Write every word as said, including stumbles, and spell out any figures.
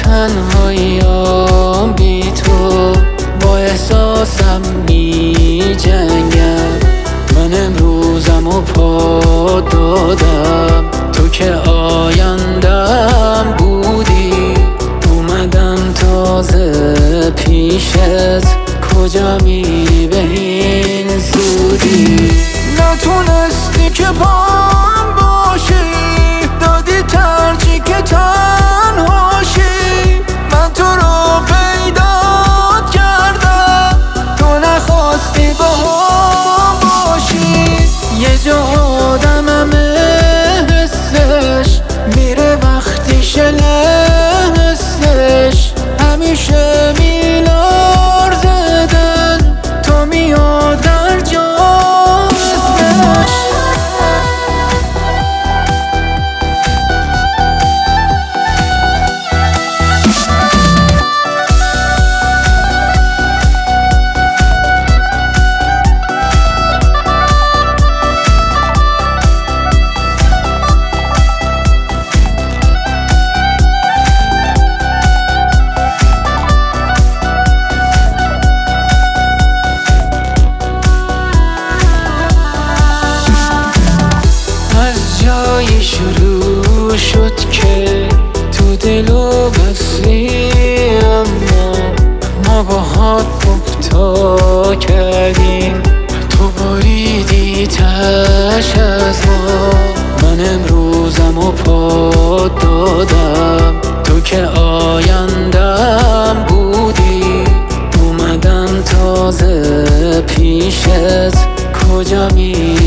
تنهاییام بی تو، با احساسم می جنگم. من امروزم و پا دادم، تو که آیندم بودی. اومدم تازه پیشت، کجا میری به این زودی؟ نتونستی که پام باشی، دادی ترجیح که تنهاشی. من تو رو پیدات کردم، تو نخواستی با هم باشی. یه جا آدمم حسش میره وقتی شلستش، همیشه میلرزه دل، تو میاد در جازش. جایی شروع شد که تو دلو بسری، اما ما با هات مبتا کردیم، تو بریدی تش از ما. من امروزم و پا دادم، تو که آیندم بودی. اومدم تازه پیشت، کجا می